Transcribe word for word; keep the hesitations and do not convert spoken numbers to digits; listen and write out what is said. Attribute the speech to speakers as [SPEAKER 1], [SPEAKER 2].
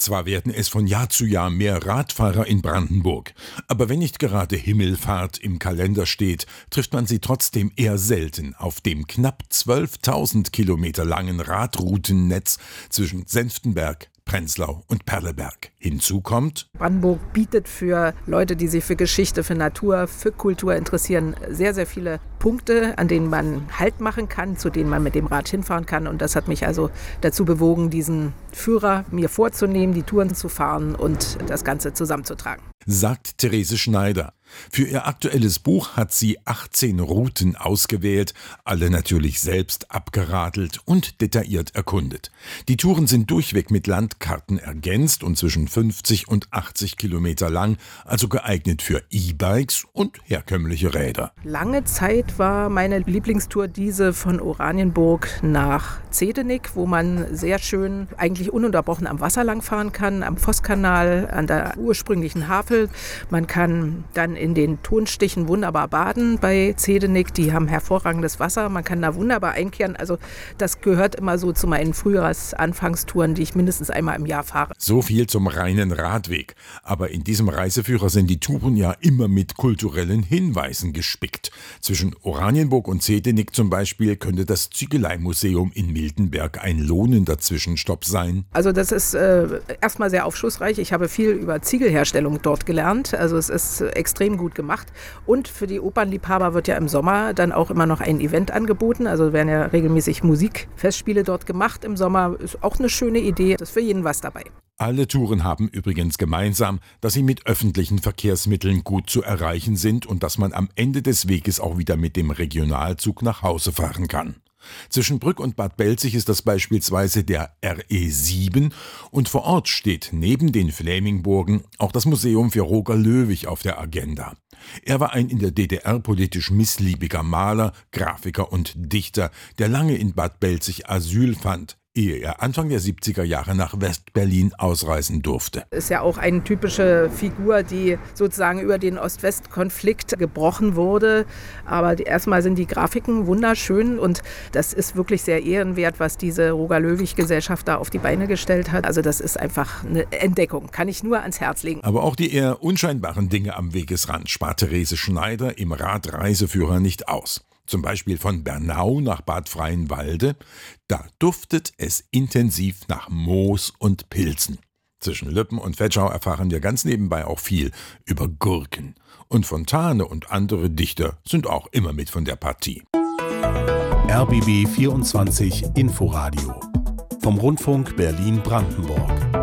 [SPEAKER 1] Zwar werden es von Jahr zu Jahr mehr Radfahrer in Brandenburg, aber wenn nicht gerade Himmelfahrt im Kalender steht, trifft man sie trotzdem eher selten auf dem knapp zwölftausend Kilometer langen Radroutennetz zwischen Senftenberg, Prenzlau und Perleberg. Hinzu kommt:
[SPEAKER 2] Brandenburg bietet für Leute, die sich für Geschichte, für Natur, für Kultur interessieren, sehr, sehr viele Punkte, an denen man Halt machen kann, zu denen man mit dem Rad hinfahren kann. Und das hat mich also dazu bewogen, diesen Führer mir vorzunehmen, die Touren zu fahren und das Ganze zusammenzutragen.
[SPEAKER 1] Sagt Therese Schneider. Für ihr aktuelles Buch hat sie achtzehn Routen ausgewählt, alle natürlich selbst abgeradelt und detailliert erkundet. Die Touren sind durchweg mit Landkarten ergänzt und zwischen fünfzig und achtzig Kilometer lang, also geeignet für E-Bikes und herkömmliche Räder.
[SPEAKER 2] Lange Zeit war meine Lieblingstour diese von Oranienburg nach Zehdenick, wo man sehr schön, eigentlich ununterbrochen am Wasser langfahren kann, am Vosskanal, an der ursprünglichen Havel. Man kann dann in den Tonstichen wunderbar baden bei Zehdenick. Die haben hervorragendes Wasser. Man kann da wunderbar einkehren. Also das gehört immer so zu meinen Frühjahrs-Anfangstouren, die ich mindestens einmal im Jahr fahre.
[SPEAKER 1] So viel zum reinen Radweg. Aber in diesem Reiseführer sind die Touren ja immer mit kulturellen Hinweisen gespickt. Zwischen Oranienburg und Zehdenick zum Beispiel könnte das Ziegeleimuseum in Miltenberg ein lohnender Zwischenstopp sein.
[SPEAKER 2] Also das ist äh, erstmal sehr aufschlussreich. Ich habe viel über Ziegelherstellung dort gelernt. Also es ist extrem gut gemacht. Und für die Opernliebhaber wird ja im Sommer dann auch immer noch ein Event angeboten. Also werden ja regelmäßig Musikfestspiele dort gemacht im Sommer. Ist auch eine schöne Idee. Das ist für jeden was dabei.
[SPEAKER 1] Alle Touren haben übrigens gemeinsam, dass sie mit öffentlichen Verkehrsmitteln gut zu erreichen sind und dass man am Ende des Weges auch wieder mit dem Regionalzug nach Hause fahren kann. Zwischen Brück und Bad Belzig ist das beispielsweise der R E sieben und vor Ort steht neben den Flämingburgen auch das Museum für Roger Löwich auf der Agenda. Er war ein in der D D R politisch missliebiger Maler, Grafiker und Dichter, der lange in Bad Belzig Asyl fand, ehe er Anfang der siebziger Jahre nach West-Berlin ausreisen durfte.
[SPEAKER 2] Ist ja auch eine typische Figur, die sozusagen über den Ost-West-Konflikt gebrochen wurde. Aber die, erstmal sind die Grafiken wunderschön und das ist wirklich sehr ehrenwert, was diese Roger-Löwich-Gesellschaft da auf die Beine gestellt hat. Also das ist einfach eine Entdeckung, kann ich nur ans Herz legen.
[SPEAKER 1] Aber auch die eher unscheinbaren Dinge am Wegesrand spart Therese Schneider im Radreiseführer nicht aus. Zum Beispiel von Bernau nach Bad Freienwalde, da duftet es intensiv nach Moos und Pilzen. Zwischen Lüppen und Vetschau erfahren wir ganz nebenbei auch viel über Gurken. Und Fontane und andere Dichter sind auch immer mit von der Partie.
[SPEAKER 3] R B B vierundzwanzig Inforadio vom Rundfunk Berlin-Brandenburg.